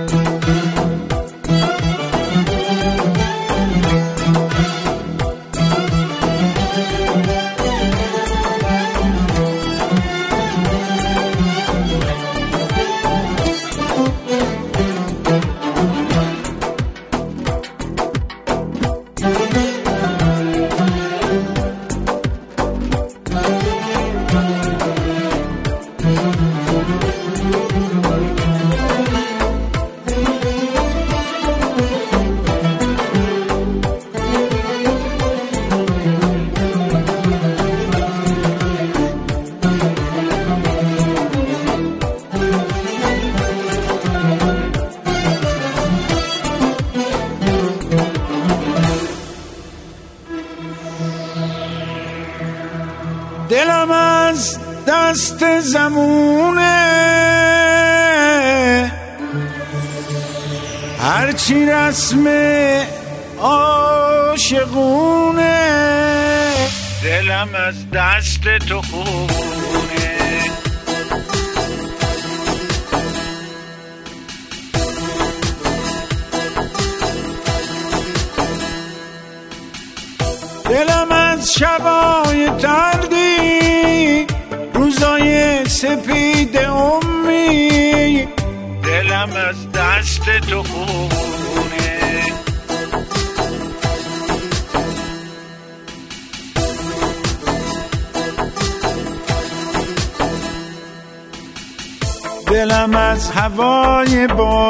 دلم از دست زمونه، هرچی رسم عاشقونه. دلم از دست تو خونه، دلم از شبای تردی، روزای سپید امی. دلم از دست تو خونه، دلم از هوای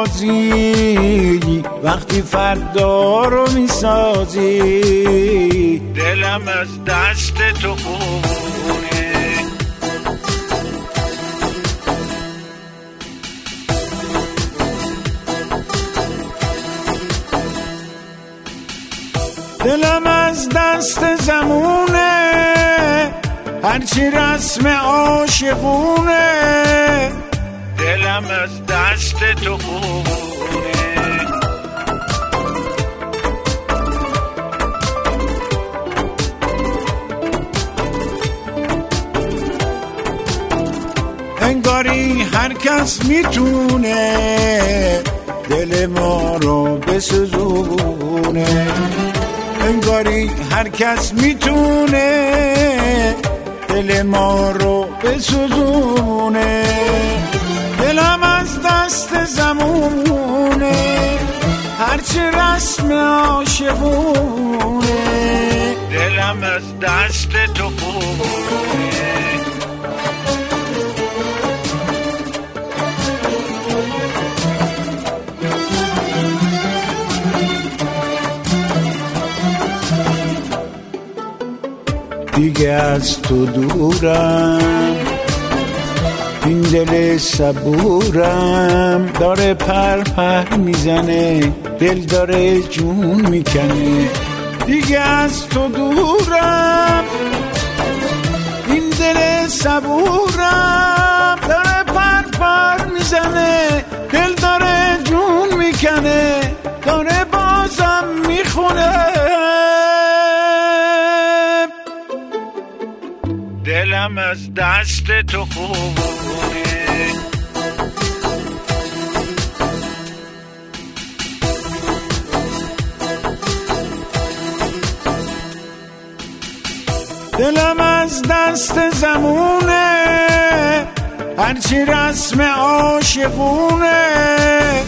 بازی، وقتی فردا رو میسازی. دلم از دست تو خونه، دلم از دست زمونه، هرچی رسم عاشقونه. دلم از دست تو خونه، انگاری هر کس میتونه دل ما رو بسوزونه. انگاری هر کس میتونه دل ما رو بسوزونه. دلم از دست زمونه، هرچی رسم عاشقونه. دلم از دست تو خونه، دیگه از تو دورم، این دل صبورم داره پر میزنه، دل داره جون میکنه. دیگه از تو دورم، این دل صبورم داره پر میزنه، دل داره جون میکنه، داره بازم میخونه. دلم از دست تو خونه، دلم از دست زمونه، هرچی رسم عاشقونه.